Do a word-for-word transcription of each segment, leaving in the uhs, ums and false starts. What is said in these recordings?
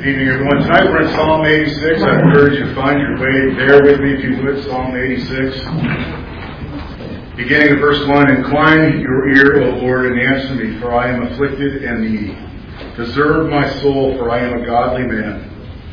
Good evening, everyone. Tonight we're in Psalm eighty-six. I encourage you to find your way there with me if you would. Psalm eighty-six. Beginning of verse one, Incline your ear, O Lord, and answer me, for I am afflicted and needy. Preserve my soul, for I am a godly man.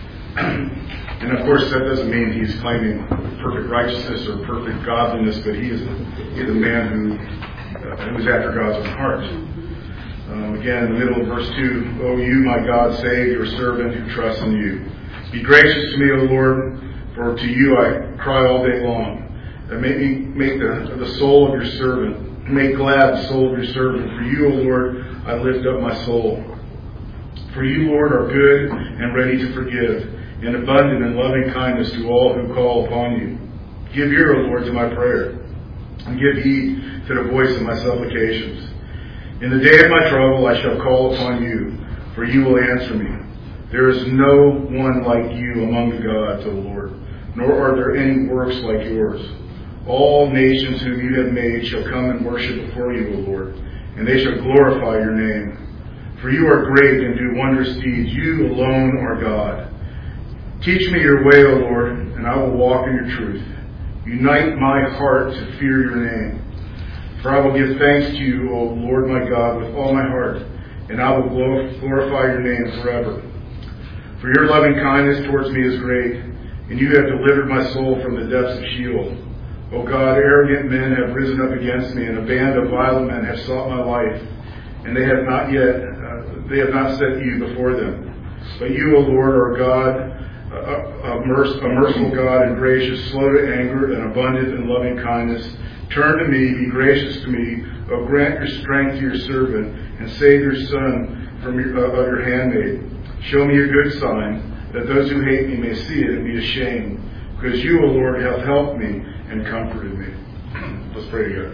And of course, that doesn't mean he's claiming perfect righteousness or perfect godliness, but he is a, he is a man who, uh, who is after God's own heart. Um, again, in the middle of verse two, O you, my God, save your servant who trusts in you. Be gracious to me, O Lord, for to you I cry all day long. Uh, make me make the, the soul of your servant, make glad the soul of your servant. For you, O Lord, I lift up my soul. For you, Lord, are good and ready to forgive, and abundant in loving kindness to all who call upon you. Give ear, O Lord, to my prayer, and give heed to the voice of my supplications. In the day of my trouble I shall call upon you, for you will answer me. There is no one like you among the gods, O Lord, nor are there any works like yours. All nations whom you have made shall come and worship before you, O Lord, and they shall glorify your name. For you are great and do wondrous deeds. You alone are God. Teach me your way, O Lord, and I will walk in your truth. Unite my heart to fear your name. For I will give thanks to you, O Lord my God, with all my heart, and I will glorify your name forever. For your loving kindness towards me is great, and you have delivered my soul from the depths of Sheol. O God, arrogant men have risen up against me, and a band of violent men have sought my life, and they have not yet, uh, they have not set you before them. But you, O Lord, are God, a, a, merc- a merciful God and gracious, slow to anger, and abundant in loving kindness. Turn to me, be gracious to me. O grant your strength to your servant, and save your son from your, uh, of your handmaid. Show me a good sign, that those who hate me may see it and be ashamed. Because you, O Lord, have helped me and comforted me. Let's pray together.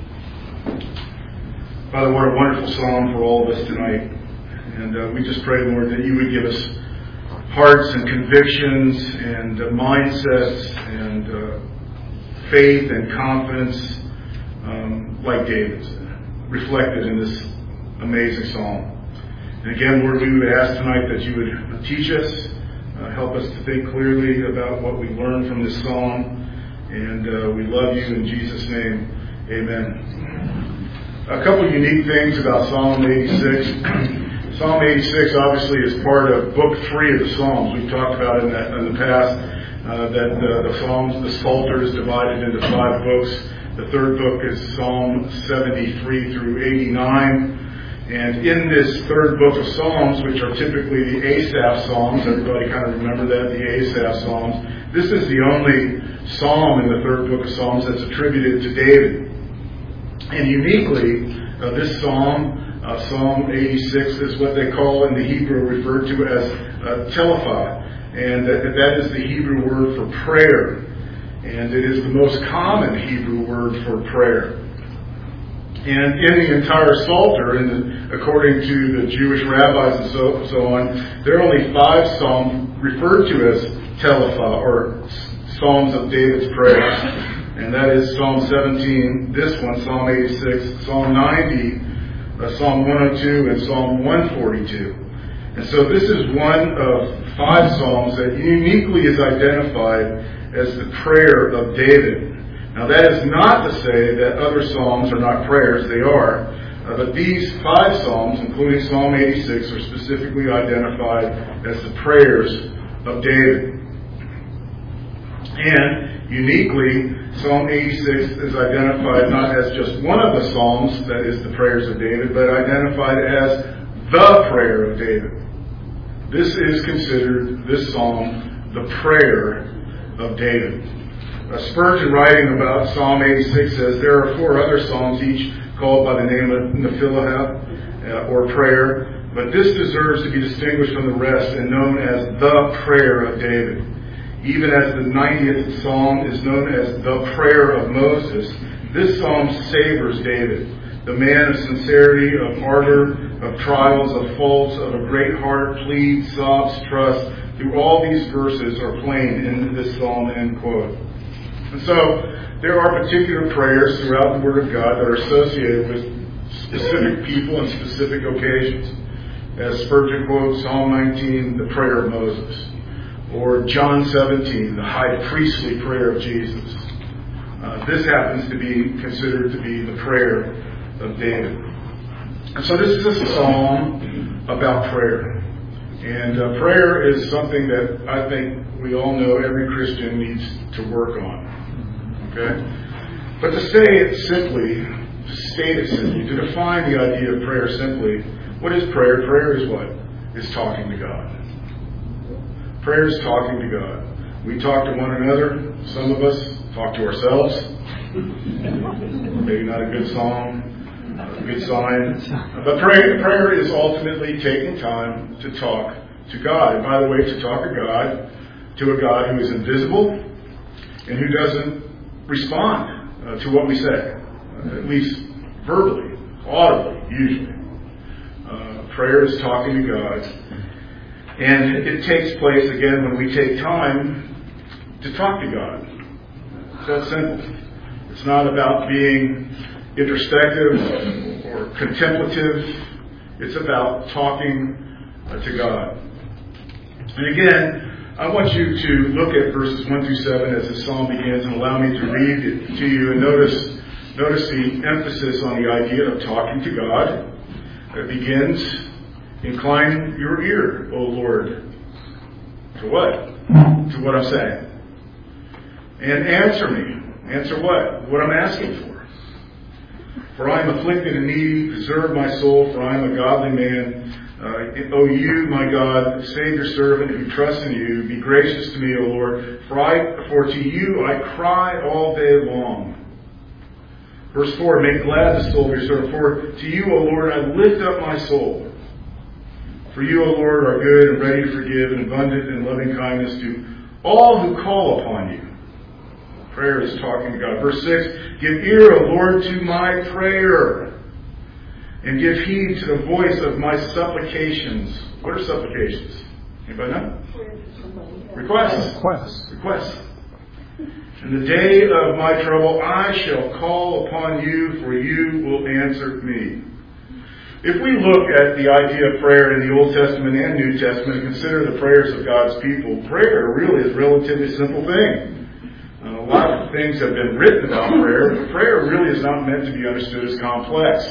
Father, what a wonderful psalm for all of us tonight. And uh, we just pray, Lord, that you would give us hearts and convictions and uh, mindsets and uh, faith and confidence um, like David's, reflected in this amazing psalm. And again, Lord, we would ask tonight that you would teach us, uh, help us to think clearly about what we learned from this psalm. And uh, we love you in Jesus' name. Amen. A couple of unique things about Psalm eighty-six. Psalm eighty-six obviously is part of Book three of the Psalms. We've talked about in, that, in the past uh, that the, the Psalms, the Psalter is divided into five books. The third book is Psalm seventy-three through eighty-nine. And in this third book of Psalms, which are typically the Asaph Psalms, everybody kind of remember that, the Asaph Psalms, this is the only psalm in the third book of Psalms that's attributed to David. And uniquely, uh, this psalm, uh, Psalm eighty-six, is what they call in the Hebrew referred to as uh, telephah. And that, that is the Hebrew word for prayer. And it is the most common Hebrew word for prayer. And in the entire Psalter, in the, according to the Jewish rabbis and so, so on, there are only five psalms referred to as telephah, or Psalms of David's prayers. And that is Psalm seventeen, this one, Psalm eighty-six, Psalm ninety, uh, Psalm one oh two, and Psalm one forty-two. And so this is one of five psalms that uniquely is identified as the prayer of David. Now that is not to say that other psalms are not prayers, they are. Uh, but these five psalms, including Psalm eighty-six, are specifically identified as the prayers of David. And uniquely, Psalm eighty-six is identified not as just one of the psalms, that is the prayers of David, but identified as the prayer of David. This is considered, this psalm, the prayer of David. Uh, Spurgeon, writing about Psalm eighty-six, says there are four other psalms, each called by the name of Nephilah, uh, or prayer, but this deserves to be distinguished from the rest and known as the prayer of David. Even as the ninetieth psalm is known as the prayer of Moses, this psalm savors David, the man of sincerity, of ardor, of trials, of faults, of a great heart, pleads, sobs, trust. Through all these verses are plain in this psalm, end quote. And so, there are particular prayers throughout the Word of God that are associated with specific people and specific occasions. As Spurgeon quotes Psalm nineteen, the prayer of Moses. Or John seventeen, the high priestly prayer of Jesus. Uh, this happens to be considered to be the prayer of David. And so this is a psalm about prayer. And uh, prayer is something that I think we all know every Christian needs to work on. Okay? But to say it simply, to state it simply, to define the idea of prayer simply, what is prayer? Prayer is what? It's talking to God. Prayer is talking to God. We talk to one another. Some of us talk to ourselves. Maybe not a good song, a good sign. But prayer, prayer is ultimately taking time to talk to God. And by the way, to talk to God, to a God who is invisible and who doesn't respond uh, to what we say, uh, at least verbally, audibly, usually. Uh, prayer is talking to God. And it takes place, again, when we take time to talk to God. It's that simple. It's not about being introspective or contemplative. It's about talking uh, to God. And again, I want you to look at verses one through seven as the psalm begins and allow me to read it to you. And notice, notice the emphasis on the idea of talking to God. It begins, incline your ear, O Lord. To what? To what I'm saying. And answer me. Answer what? What I'm asking for. For I am afflicted and needy. Preserve my soul, for I am a godly man. Uh, o you, my God, save your servant who trusts in you. Be gracious to me, O Lord. For, I, for to you I cry all day long. Verse four, make glad the soul of your servant. For to you, O Lord, I lift up my soul. For you, O Lord, are good and ready to forgive and abundant in loving kindness to all who call upon you. Prayer is talking to God. Verse six, give ear, O Lord, to my prayer, and give heed to the voice of my supplications. What are supplications? Anybody know? Requests. Requests. Requests. In the day of my trouble, I shall call upon you, for you will answer me. If we look at the idea of prayer in the Old Testament and New Testament and consider the prayers of God's people, prayer really is a relatively simple thing. Uh, a lot of things have been written about prayer, but prayer really is not meant to be understood as complex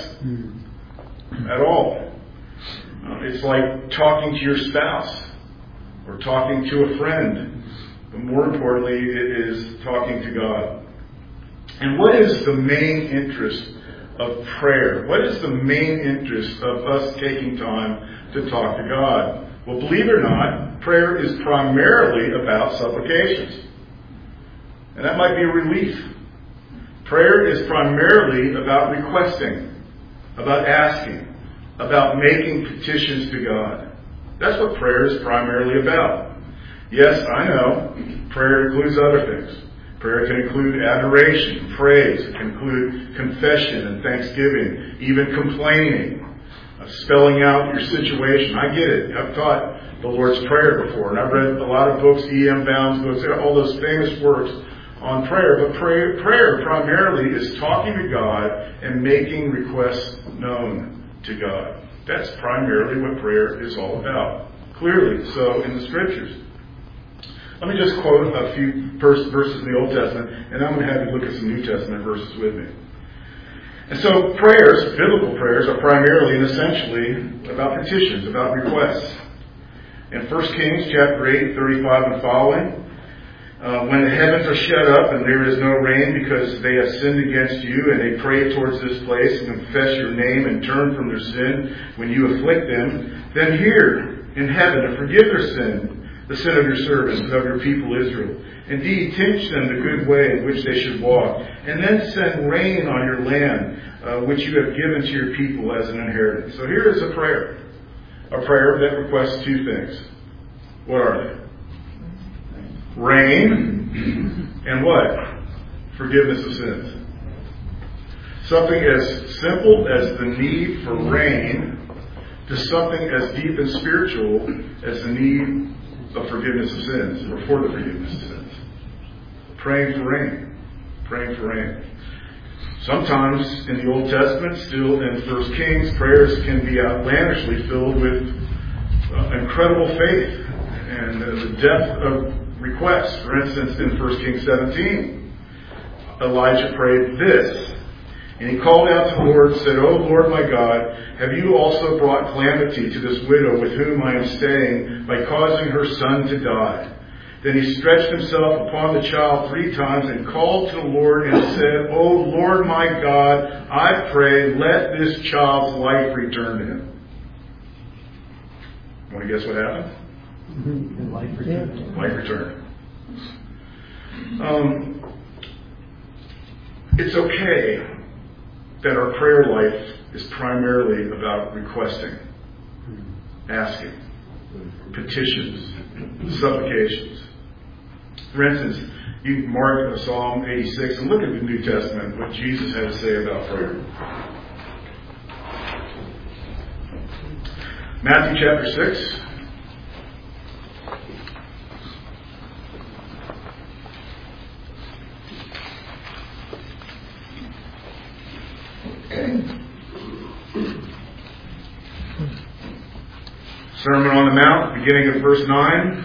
at all. Uh, it's like talking to your spouse or talking to a friend. But more importantly, it is talking to God. And what is the main interest of prayer? What is the main interest of us taking time to talk to God? Well, believe it or not, prayer is primarily about supplications. And that might be a relief. Prayer is primarily about requesting, about asking, about making petitions to God. That's what prayer is primarily about. Yes, I know, prayer includes other things. Prayer can include adoration, praise. It can include confession and thanksgiving, even complaining, uh, spelling out your situation. I get it. I've taught the Lord's Prayer before, and I've read a lot of books, E M Bounds books, all those famous works on prayer. But prayer, prayer primarily is talking to God and making requests known to God. That's primarily what prayer is all about. Clearly so in the Scriptures. Let me just quote a few verses in the Old Testament, and I'm going to have you look at some New Testament verses with me. And so prayers, biblical prayers, are primarily and essentially about petitions, about requests. In First Kings chapter eight, thirty-five and following, uh, when the heavens are shut up and there is no rain because they have sinned against you, and they pray towards this place and confess your name and turn from their sin when you afflict them, then hear in heaven and forgive their sin, the sin of your servants and of your people Israel. Indeed, teach them the good way in which they should walk, and then send rain on your land, uh, which you have given to your people as an inheritance. So here is a prayer. A prayer that requests two things. What are they? Rain and what? Forgiveness of sins. Something as simple as the need for rain to something as deep and spiritual as the need of forgiveness of sins, or for the forgiveness of sins. Praying for rain. Praying for rain. Sometimes in the Old Testament, still in First Kings, prayers can be outlandishly filled with uh, incredible faith and uh, the depth of requests. For instance, in First Kings seventeen, Elijah prayed this. And he called out to the Lord and said, O Lord my God, have you also brought calamity to this widow with whom I am staying by causing her son to die? Then he stretched himself upon the child three times and called to the Lord and said, O Lord my God, I pray, let this child's life return to him. Want to guess what happened? Life returned. Life returned. Um, it's okay that our prayer life is primarily about requesting, asking, petitions, supplications. For instance, you can mark Psalm eighty-six and look at the New Testament, what Jesus had to say about prayer. Matthew chapter six. Sermon on the Mount, beginning of verse nine.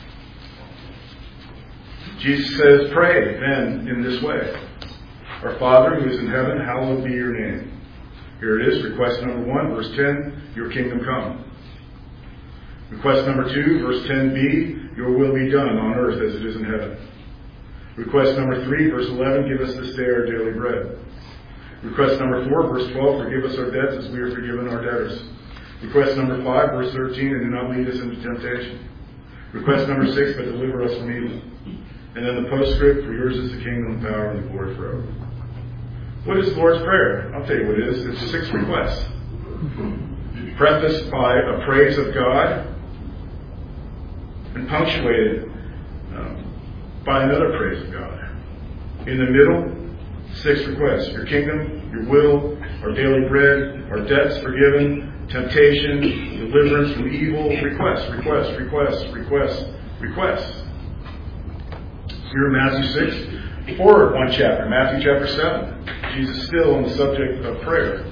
Jesus says, pray then in this way. Our Father who is in heaven, hallowed be your name. Here it is, request number one, verse ten, your kingdom come. Request number two, verse ten b, your will be done on earth as it is in heaven. Request number three, verse eleven, give us this day our daily bread. Request number four, verse twelve, forgive us our debts as we are forgiven our debtors. Request number five, verse thirteen, and do not lead us into temptation. Request number six, but deliver us from evil. And then the postscript, for yours is the kingdom, the power, and the glory forever. What is the Lord's Prayer? I'll tell you what it is. It's six requests. Prefaced by a praise of God and punctuated um, by another praise of God. In the middle, six requests. Your kingdom, your will, our daily bread, our debts forgiven, temptation, deliverance from evil, requests, requests, requests, requests, requests. Here in Matthew six, forward one chapter, Matthew chapter seven. Jesus still on the subject of prayer.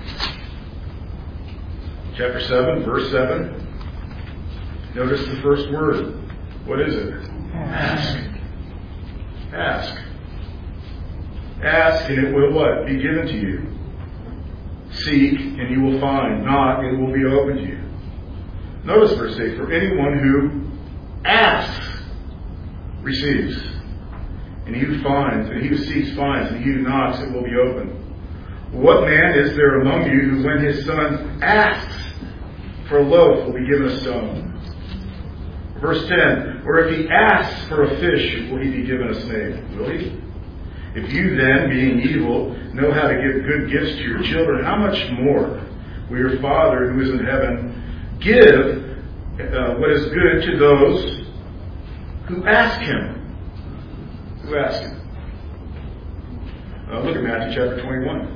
Chapter seven, verse seven. Notice the first word. What is it? Ask. Ask. Ask and it will what? Be given to you. Seek and you will find. Knock and it will be opened to you. Notice verse eight. For anyone who asks receives. And he who finds, and he who seeks finds, and he who knocks, it will be opened. What man is there among you who, when his son asks for a loaf, will be given a stone? Verse ten, or if he asks for a fish, will he be given a snake? Will he? If you then, being evil, know how to give good gifts to your children, how much more will your Father who is in heaven give uh, what is good to those who ask him? Who ask him? Uh, look at Matthew chapter twenty-one.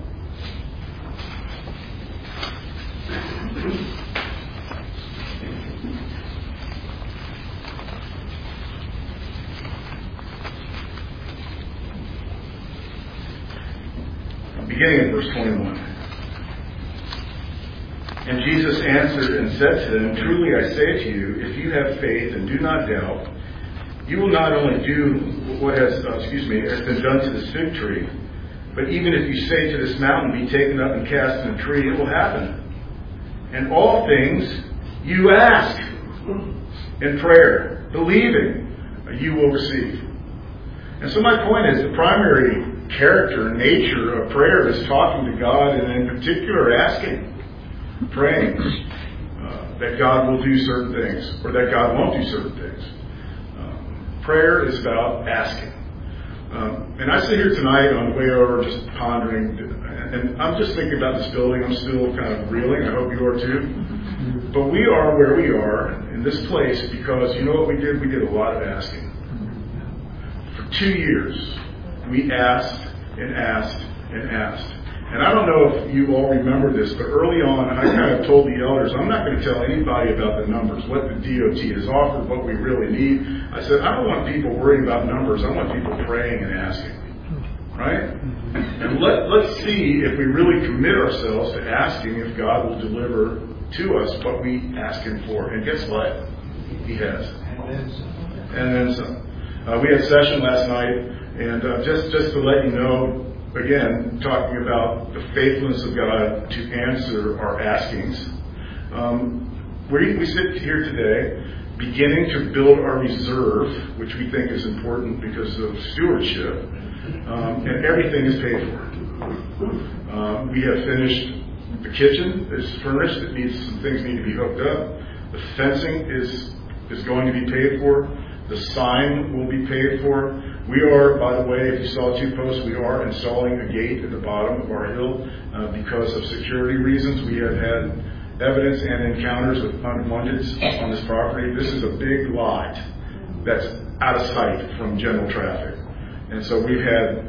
Beginning in verse twenty-one. And Jesus answered and said to them, truly I say to you, if you have faith and do not doubt, you will not only do what has, uh, excuse me, has been done to this fig tree, but even if you say to this mountain, be taken up and cast in a tree, it will happen. And all things you ask in prayer, believing, you will receive. And so my point is, the primary character and nature of prayer is talking to God, and in particular asking, praying uh, that God will do certain things, or that God won't do certain things. Um, prayer is about asking. Um, and I sit here tonight on the way over just pondering, and I'm just thinking about this building. I'm still kind of reeling. I hope you are too. But we are where we are in this place because, you know what we did? We did a lot of asking. For two years, we asked and asked and asked. And I don't know if you all remember this, but early on, I kind of told the elders, I'm not going to tell anybody about the numbers, what the D O T has offered, what we really need. I said, I don't want people worrying about numbers. I want people praying and asking. Right? And let, let's see if we really commit ourselves to asking if God will deliver to us what we ask Him for. And guess what? He has. And then some. Uh, we had session last night, and uh, just, just to let you know, again, talking about the faithfulness of God to answer our askings. Um, we, we sit here today beginning to build our reserve, which we think is important because of stewardship, um, and everything is paid for. Um, we have finished the kitchen is furnished. It needs some things need to be hooked up. The fencing is is going to be paid for. The sign will be paid for. We are, by the way, if you saw two posts, we are installing a gate at the bottom of our hill uh, because of security reasons. We have had evidence and encounters with unwanteds on this property. This is a big lot that's out of sight from general traffic. And so we've had,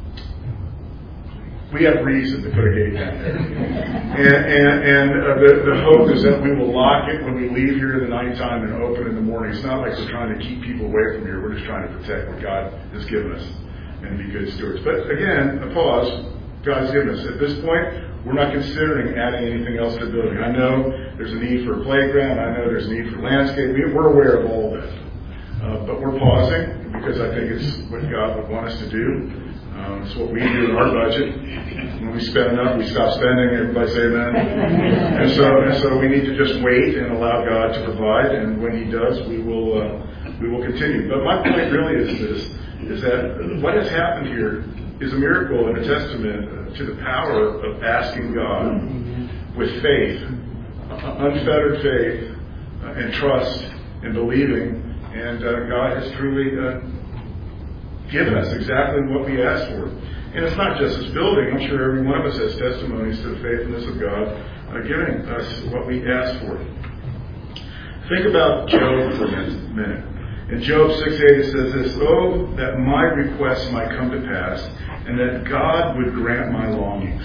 we have reason to put a gate down there. And, and, and uh, the, the hope is that we will lock it when we leave here in the nighttime and open in the morning. It's not like we're trying to keep people away from here. We're just trying to protect what God has given us and be good stewards. But again, a pause. God's given us. At this point, we're not considering adding anything else to the building. I know there's a need for a playground. I know there's a need for landscape. We're aware of all of that. Uh, but we're pausing because I think it's what God would want us to do. Um, it's what we do in our budget. When we spend enough, we stop spending. Everybody say amen. And so, and so we need to just wait and allow God to provide. And when He does, we will uh, we will continue. But my point really is this: is that what has happened here is a miracle and a testament to the power of asking God with faith, unfettered faith, uh, and trust and believing. And uh, God has truly uh, given us exactly what we asked for. And it's not just this building. I'm sure every one of us has testimonies to the faithfulness of God uh, giving us what we asked for. Think about Job for a minute. In Job six eight it says this: "Oh, that my requests might come to pass, and that God would grant my longings."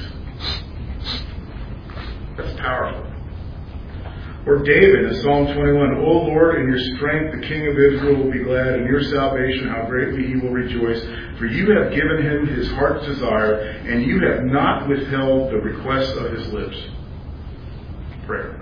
That's powerful. Or David in Psalm twenty-one, "O Lord, in your strength the King of Israel will be glad. In your salvation how greatly he will rejoice. For you have given him his heart's desire, and you have not withheld the request of his lips." Prayer.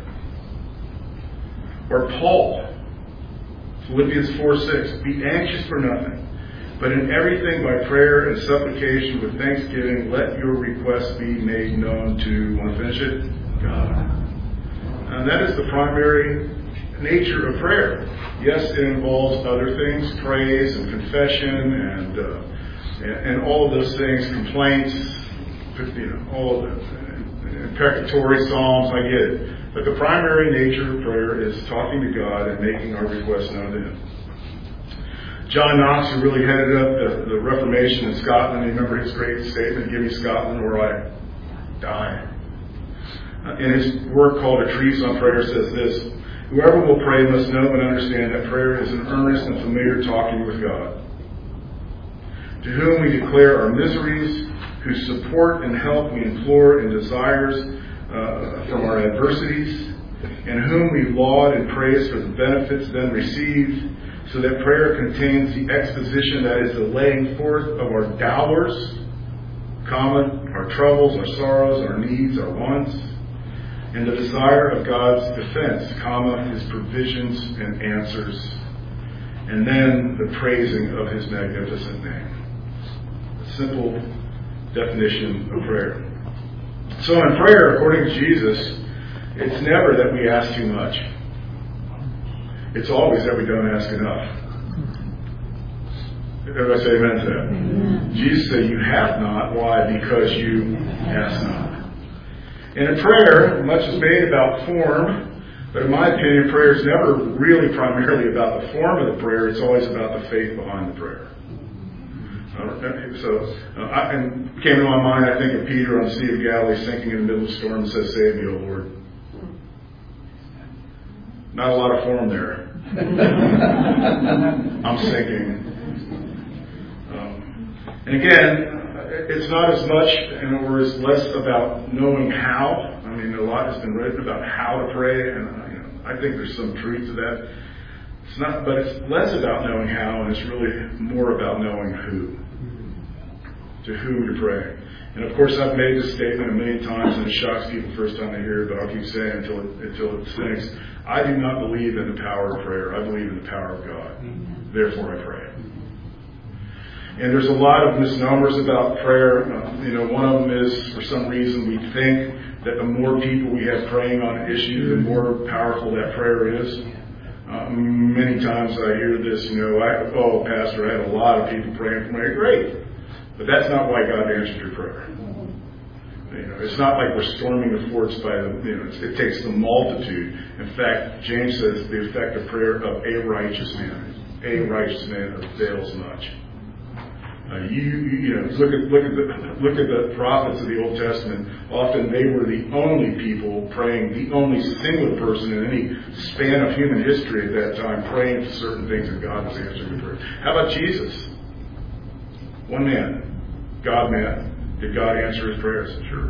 Or Paul, Philippians four six, "Be anxious for nothing, but in everything by prayer and supplication with thanksgiving, let your requests be made known to," want to finish it? God. And that is the primary nature of prayer. Yes, it involves other things, praise and confession and uh, and, and all of those things, complaints, you know, all of the imprecatory psalms, I get it. But the primary nature of prayer is talking to God and making our requests known to Him. John Knox, who really headed up the, the Reformation in Scotland, you remember his great statement, "Give me Scotland or I die." Uh, in his work called A Treatise on Prayer says this: "Whoever will pray must know and understand that prayer is an earnest and familiar talking with God, to whom we declare our miseries, whose support and help we implore in desires uh, from our adversities, and whom we laud and praise for the benefits then received, so that prayer contains the exposition, that is, the laying forth of our doubters, comma, our troubles, our sorrows, our needs, our wants, and the desire of God's defense, comma, His provisions and answers, and then the praising of His magnificent name." A simple definition of prayer. So in prayer, according to Jesus, it's never that we ask too much. It's always that we don't ask enough. Everybody say amen to that. Amen. Jesus said, "You have not." Why? Because you ask not. And in prayer, much is made about form, but in my opinion, prayer is never really primarily about the form of the prayer. It's always about the faith behind the prayer. Uh, so, uh, I, and came to my mind, I think of Peter on the Sea of Galilee sinking in the middle of the storm and says, "Save me, O Lord." Not a lot of form there. I'm sinking. Um, and again, it's not as much, and or as less about knowing how. I mean, a lot has been written about how to pray, and you know, I think there's some truth to that. It's not, but it's less about knowing how, and it's really more about knowing who, to whom to pray. And of course, I've made this statement a million times, and it shocks people the first time they hear it, but I'll keep saying it until it, until it sinks. I do not believe in the power of prayer. I believe in the power of God. Therefore, I pray. And there's a lot of misnomers about prayer. Uh, you know, one of them is, for some reason, we think that the more people we have praying on an issue, the more powerful that prayer is. Uh, many times I hear this, you know, I, oh, Pastor, I had a lot of people praying for me. Great. But that's not why God answered your prayer. You know, it's not like we're storming the forts by the, you know, it takes the multitude. In fact, James says the effective prayer of a righteous man, a righteous man avails much. Uh, you, you, you know, look at look at the look at the prophets of the Old Testament. Often they were the only people praying, the only single person in any span of human history at that time praying for certain things, and God was answering the prayer. How about Jesus? One man, God man. Did God answer his prayers? Sure.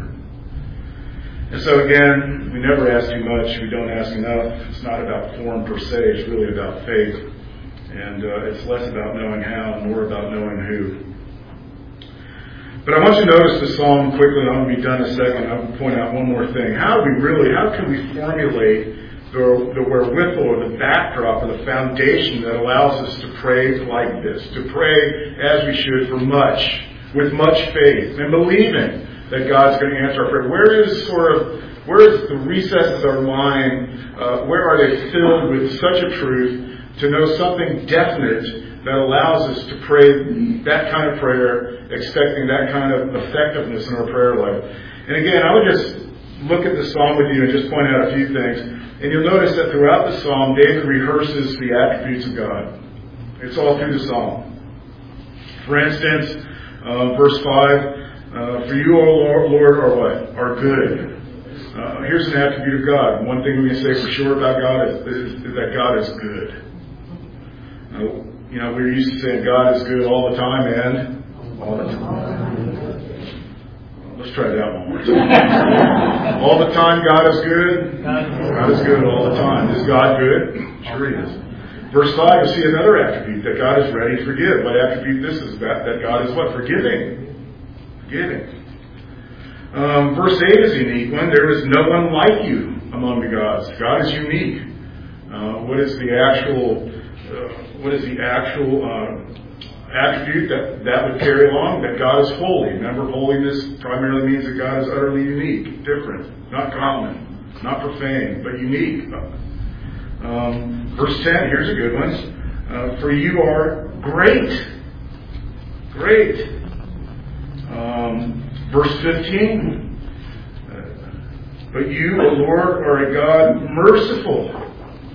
And so again, we never ask too much. We don't ask enough. It's not about form per se. It's really about faith. And uh, it's less about knowing how and more about knowing who. But I want you to notice the psalm quickly, and I'm going to be done in a second. I'll point out one more thing. How do we really, how can we formulate the, the wherewithal or the backdrop or the foundation that allows us to pray like this? To pray as we should for much, with much faith, and believing that God's going to answer our prayer. Where is sort of, where is the recesses of our mind, uh, where are they filled with such a truth to know something definite that allows us to pray that kind of prayer, expecting that kind of effectiveness in our prayer life? And again, I would just look at the psalm with you and just point out a few things. And you'll notice that throughout the psalm, David rehearses the attributes of God. It's all through the psalm. For instance, uh, verse five, uh, for you, O Lord, Lord, are what? Are good. Uh, here's an attribute of God. One thing we can say for sure about God is, is, is that God is good. Uh, you know, we're used to saying God is good all the time and all the time. Let's try that one more time. All the time God is good. God is good all the time. Is God good? Sure He is. Verse five, you'll see another attribute, that God is ready to forgive. What attribute this is about? That God is what? Forgiving. Forgiving. Um, verse eight is a unique one. There is no one like you among the gods. God is unique. Uh, what is the actual... Uh, what is the actual uh, attribute that that would carry along? That God is holy. Remember, holiness primarily means that God is utterly unique, different, not common, not profane, but unique. Um, verse ten, here's a good one. Uh, for you are great. Great. Um, verse fifteen. Uh, but you, O Lord, are a God merciful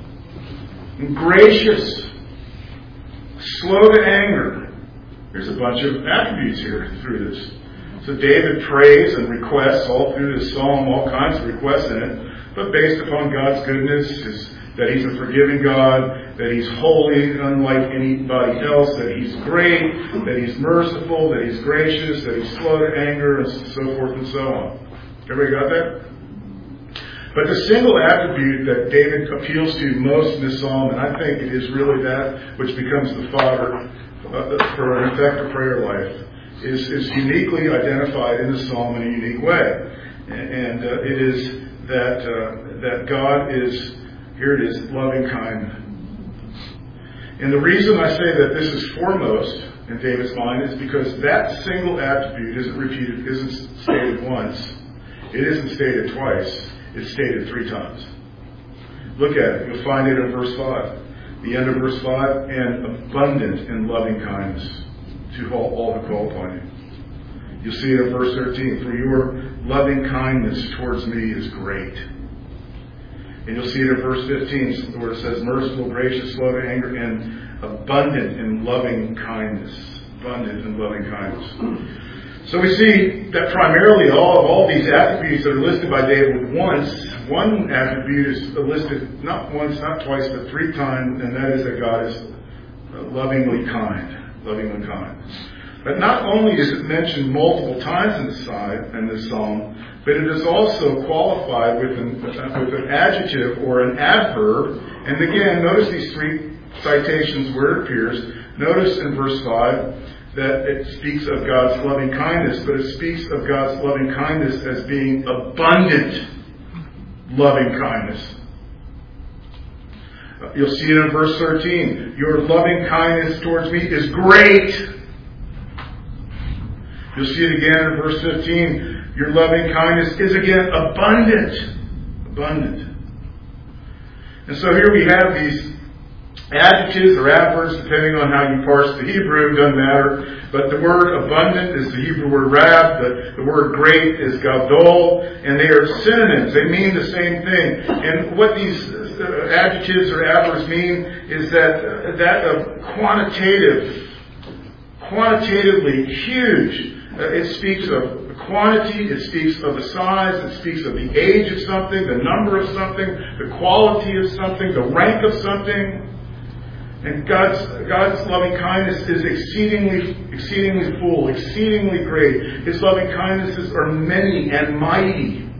and gracious, slow to anger. There's a bunch of attributes here through this. So David prays and requests all through this psalm, all kinds of requests in it, but based upon God's goodness, his, that He's a forgiving God, that He's holy, unlike anybody else, that He's great, that He's merciful, that He's gracious, that He's slow to anger, and so forth and so on. Everybody got that? But the single attribute that David appeals to most in this psalm, and I think it is really that which becomes the fodder for an effective prayer life, is, is uniquely identified in the psalm in a unique way. And uh, it is that uh, that God is, here it is, loving kind. And the reason I say that this is foremost in David's mind is because that single attribute isn't repeated, isn't stated once. It isn't stated twice. It's stated three times. Look at it. You'll find it in verse five. The end of verse five, and abundant in loving kindness to all, all who call upon you. You'll see it in verse thirteen. For your loving kindness towards me is great. And you'll see it in verse fifteen, where it says, merciful, gracious, slow to anger, and abundant in loving kindness. Abundant in loving kindness. So we see that primarily all of all these attributes that are listed by David once, one attribute is listed not once, not twice, but three times, and that is that God is lovingly kind. Lovingly kind. But not only is it mentioned multiple times in this, side, in this psalm, but it is also qualified with an, with an adjective or an adverb. And again, notice these three citations where it appears. Notice in verse five, that it speaks of God's loving kindness, but it speaks of God's loving kindness as being abundant loving kindness. You'll see it in verse thirteen. Your loving kindness towards me is great. You'll see it again in verse fifteen. Your loving kindness is again abundant. Abundant. And so here we have these adjectives or adverbs, depending on how you parse the Hebrew, doesn't matter. But the word abundant is the Hebrew word rab. The, the word great is gadol. And they are synonyms. They mean the same thing. And what these uh, adjectives or adverbs mean is that uh, that of quantitative, quantitatively huge. Uh, it speaks of quantity, it speaks of the size, it speaks of the age of something, the number of something, the quality of something, the rank of something. And God's God's loving kindness is exceedingly exceedingly full, exceedingly great. His loving kindnesses are many and mighty.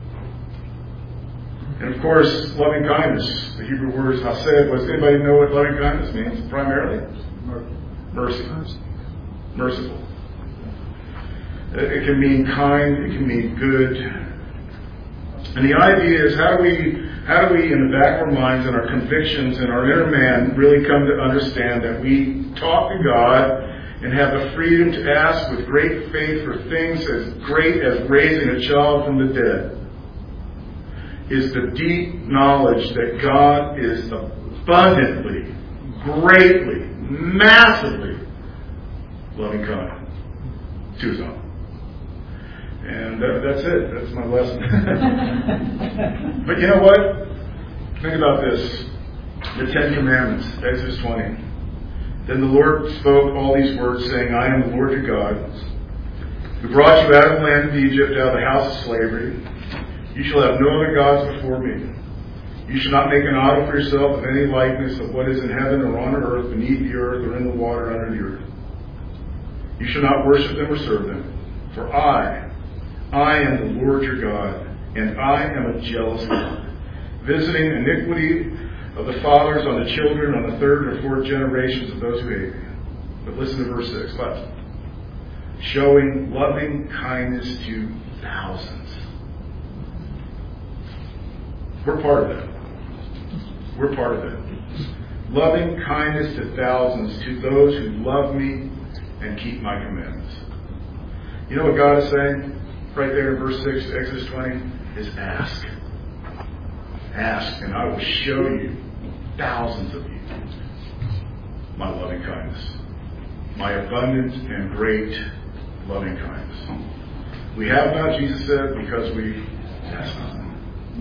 And of course, loving kindness, the Hebrew word is hased. Does anybody know what loving kindness means primarily? Mercy. Merciful. It can mean kind, it can mean good. And the idea is how do we How do we, in the back of our minds and our convictions and our inner man, really come to understand that we talk to God and have the freedom to ask with great faith for things as great as raising a child from the dead? Is the deep knowledge that God is abundantly, greatly, massively loving kind to His own. And that, that's it. That's my lesson. But you know what? Think about this. The Ten Commandments, Exodus twenty. Then the Lord spoke all these words, saying, I am the Lord your God, who brought you out of the land of Egypt, out of the house of slavery. You shall have no other gods before me. You shall not make an idol for yourself of any likeness of what is in heaven or on earth, beneath the earth, or in the water under the earth. You shall not worship them or serve them. For I, I am the Lord your God, and I am a jealous God, visiting iniquity of the fathers on the children, on the third and fourth generations of those who hate me. But listen to verse six. Left. Showing loving kindness to thousands. We're part of that. We're part of that. Loving kindness to thousands, to those who love me and keep my commandments. You know what God is saying? Right there in verse six, Exodus twenty, is ask. Ask, and I will show you, thousands of you, my loving kindness. My abundant and great loving kindness. We have not, Jesus said, because we ask not.